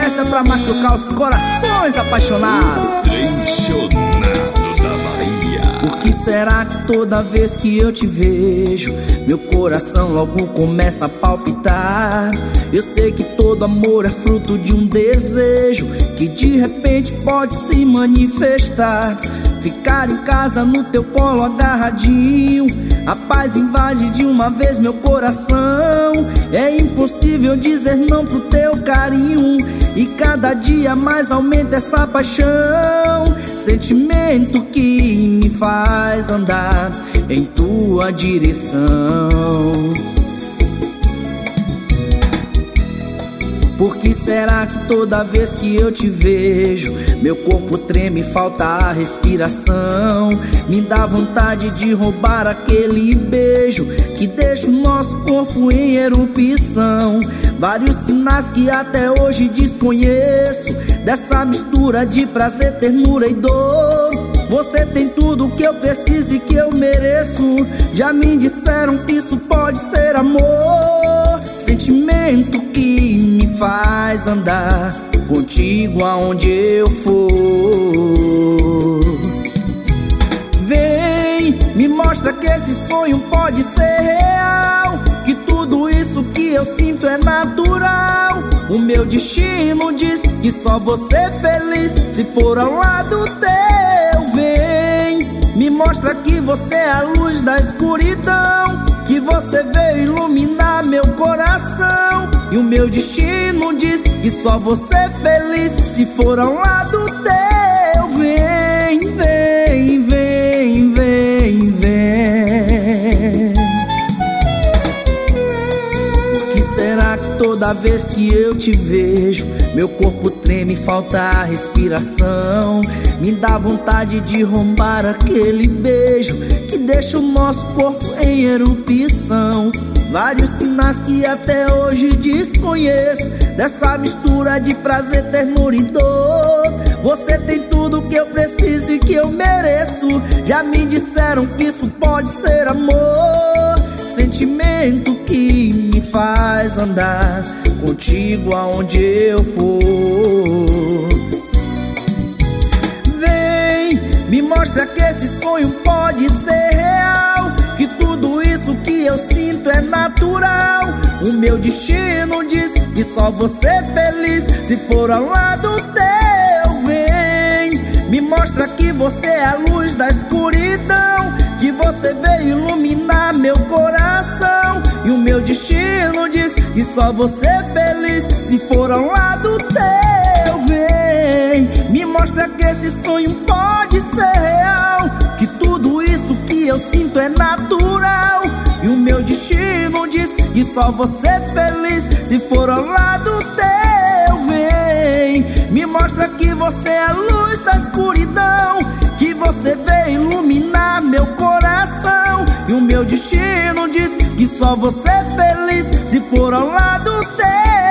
Essa é pra machucar os corações apaixonados. Treinado da Bahia. Por que será que toda vez que eu te vejo, meu coração logo começa a palpitar? Eu sei que todo amor é fruto de um desejo que de repente pode se manifestar. Ficar em casa no teu colo agarradinho, a paz invade de uma vez meu coração. É impossível dizer não pro teu carinho, e cada dia mais aumenta essa paixão. Sentimento que me faz andar em tua direção. Por que será que toda vez que eu te vejo, meu corpo treme e falta a respiração? Me dá vontade de roubar aquele beijo que deixa o nosso corpo em erupção. Vários sinais que até hoje desconheço, dessa mistura de prazer, ternura e dor. Você tem tudo que eu preciso e que eu mereço. Já me disseram que isso pode ser amor. Sentimento que me faz andar contigo aonde eu for. Vem, me mostra que esse sonho pode ser real, que tudo isso que eu sinto é natural. O meu destino diz que só você é feliz se for ao lado teu. Vem, me mostra que você é a luz da escuridão, que você veio iluminar meu coração. E o meu destino diz que só você é feliz se for ao lado teu. Vem, vem, vem, vem, vem. Por que será que toda vez que eu te vejo, meu corpo treme e falta a respiração? Me dá vontade de roubar aquele beijo que deixa o nosso corpo em erupção. Vários sinais que até hoje desconheço, dessa mistura de prazer, ternura e dor. Você tem tudo que eu preciso e que eu mereço. Já me disseram que isso pode ser amor. Sentimento que me faz andar contigo aonde eu for. Vem, me mostra que esse sonho pode ser real, que tudo isso que eu sinto é natural. O meu destino diz que só você é feliz se for ao lado teu. Vem, me mostra que você é a luz da escuridão, que você veio iluminar meu coração. E o meu destino diz que só você é feliz se for ao lado teu. Vem, me mostra que esse sonho pode ser real, que tudo isso que eu sinto é natural. E o meu destino diz que só você é feliz se for ao lado teu. Vem, me mostra que você é a luz da escuridão, que você veio iluminar meu coração. E o meu destino diz que só você é feliz se for ao lado teu.